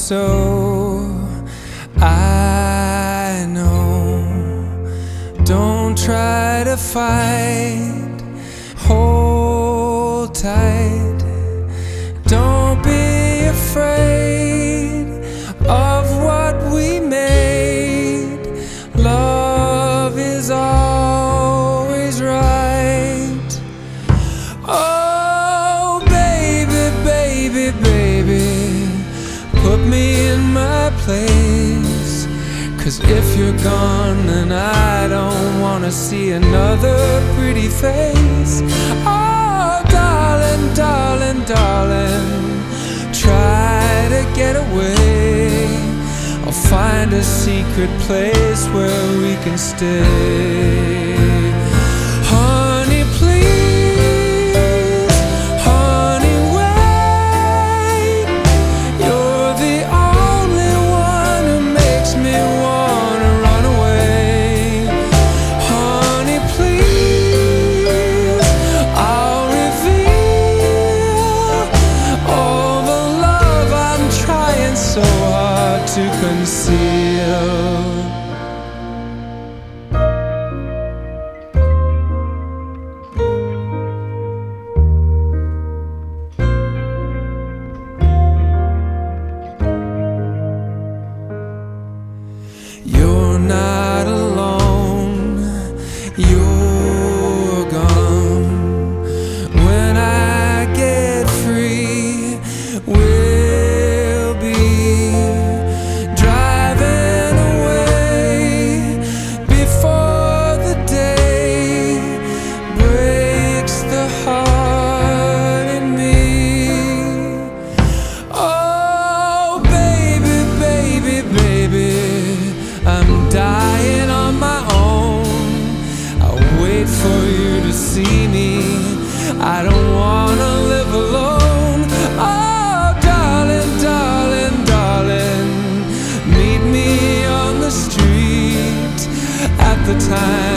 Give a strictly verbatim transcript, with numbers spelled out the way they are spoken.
so I know. Don't try to fight, hold tight. Don't be afraid of what we made. Love is always right. Oh, baby, baby, baby, put me in my place. 'Cause if you're gone, then I don't wanna see another pretty face. Oh, darling, darling, darling, try to get away. I'll find a secret place where we can stay. Honey, please, honey, wait. You're the only one who makes me wanna run away. Honey, please, I'll reveal all the love I'm trying so hard to conceal. You're not alone, you're gone. When I get free, we'll be driving away before the day breaks the heart in me. Oh, baby, baby, baby, I'm dying on my own. I'll wait for you to see me. I don't wanna live alone. Oh, darling, darling, darling, meet me on the street at the time